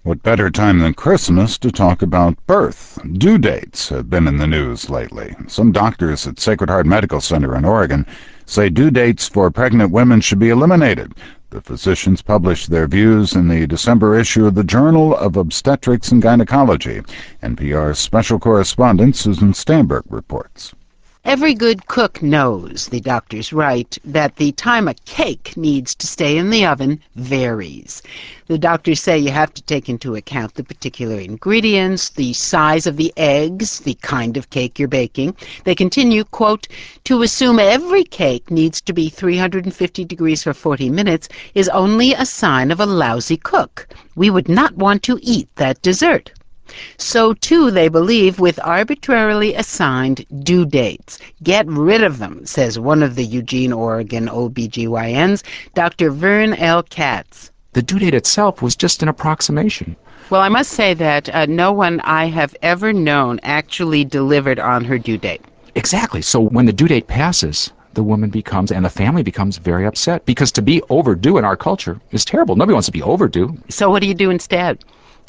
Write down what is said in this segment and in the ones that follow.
What better time than Christmas to talk about birth? Due dates have been in the news lately. Some doctors at Sacred Heart Medical Center in Oregon say due dates for pregnant women should be eliminated. The physicians published their views in the December issue of the Journal of Obstetrics and Gynecology. NPR's special correspondent Susan Stamberg reports. Every good cook knows, the doctors write, that the time a cake needs to stay in the oven varies. The doctors say you have to take into account the particular ingredients, the size of the eggs, the kind of cake you're baking. They continue, quote, to assume every cake needs to be 350 degrees for 40 minutes is only a sign of a lousy cook. We would not want to eat that dessert. So, too, they believe with arbitrarily assigned due dates. Get rid of them, says one of the Eugene, Oregon OBGYNs, Dr. Vern L. Katz. The due date itself was just an approximation. Well, I must say that no one I have ever known actually delivered on her due date. Exactly. So when the due date passes, the woman becomes, and the family becomes very upset, because to be overdue in our culture is terrible. Nobody wants to be overdue. So what do you do instead?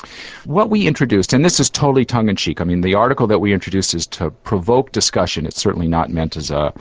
What we introduced, and this is totally tongue-in-cheek, I mean, the article that we introduced is to provoke discussion. It's certainly not meant as a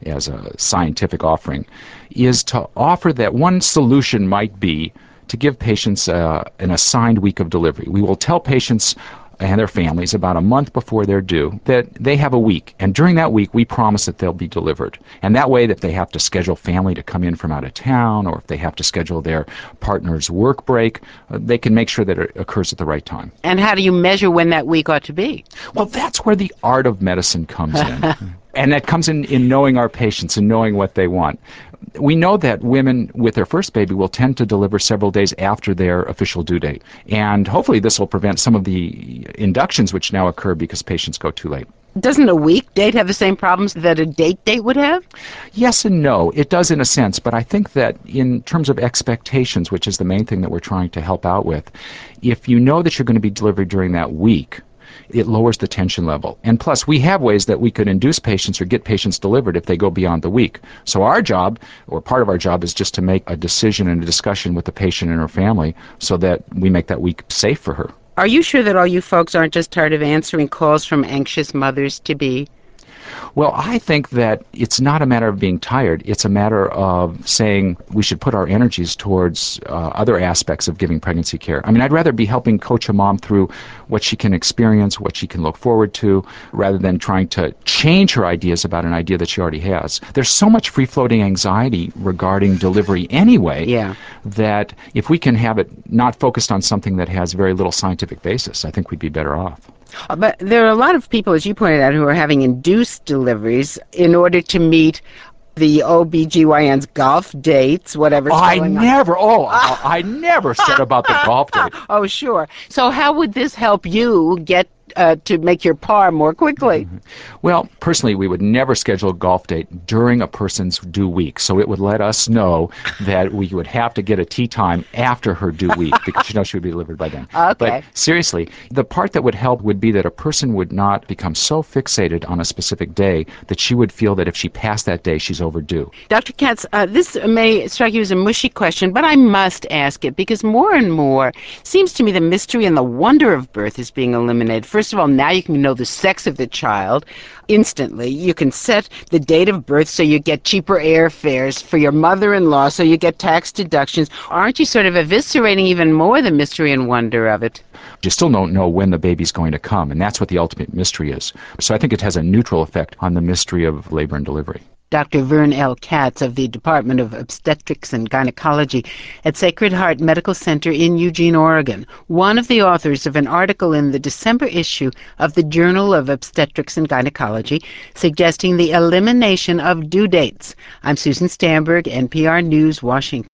scientific offering, is to offer that one solution might be to give patients an assigned week of delivery. We will tell patients and their families about a month before they're due that they have a week, and during that week we promise that they'll be delivered. And that way, that they have to schedule family to come in from out of town, or if they have to schedule their partner's work break, they can make sure that it occurs at the right time. And how do you measure when that week ought to be? Well, that's where the art of medicine comes in. And that comes in knowing our patients and knowing what they want. We know that women with their first baby will tend to deliver several days after their official due date. And hopefully this will prevent some of the inductions which now occur because patients go too late. Doesn't a week date have the same problems that a date would have? Yes and no. It does in a sense, but I think that in terms of expectations, which is the main thing that we're trying to help out with, if you know that you're going to be delivered during that week, it lowers the tension level. And plus, we have ways that we could induce patients or get patients delivered if they go beyond the week. So our job, or part of our job, is just to make a decision and a discussion with the patient and her family so that we make that week safe for her. Are you sure that all you folks aren't just tired of answering calls from anxious mothers-to-be? Well, I think that it's not a matter of being tired. It's a matter of saying we should put our energies towards other aspects of giving pregnancy care. I mean, I'd rather be helping coach a mom through what she can experience, what she can look forward to, rather than trying to change her ideas about an idea that she already has. There's so much free-floating anxiety regarding delivery anyway, that if we can have it not focused on something that has very little scientific basis, I think we'd be better off. But there are a lot of people, as you pointed out, who are having induced deliveries in order to meet the OBGYN's golf dates, whatever's going on. I never said about the golf date. Oh, sure. So how would this help you get to make your par more quickly? Well, personally, we would never schedule a golf date during a person's due week. So it would let us know that we would have to get a tea time after her due week because she knows she would be delivered by then. Okay. But seriously, the part that would help would be that a person would not become so fixated on a specific day that she would feel that if she passed that day, she's overdue. Dr. Katz, this may strike you as a mushy question, but I must ask it because more and more it seems to me the mystery and the wonder of birth is being eliminated. First of all, now you can know the sex of the child instantly. You can set the date of birth so you get cheaper airfares for your mother-in-law, so you get tax deductions. Aren't you sort of eviscerating even more the mystery and wonder of it? You still don't know when the baby's going to come, and that's what the ultimate mystery is. So I think it has a neutral effect on the mystery of labor and delivery. Dr. Vern L. Katz of the Department of Obstetrics and Gynecology at Sacred Heart Medical Center in Eugene, Oregon, one of the authors of an article in the December issue of the Journal of Obstetrics and Gynecology suggesting the elimination of due dates. I'm Susan Stamberg, NPR News, Washington.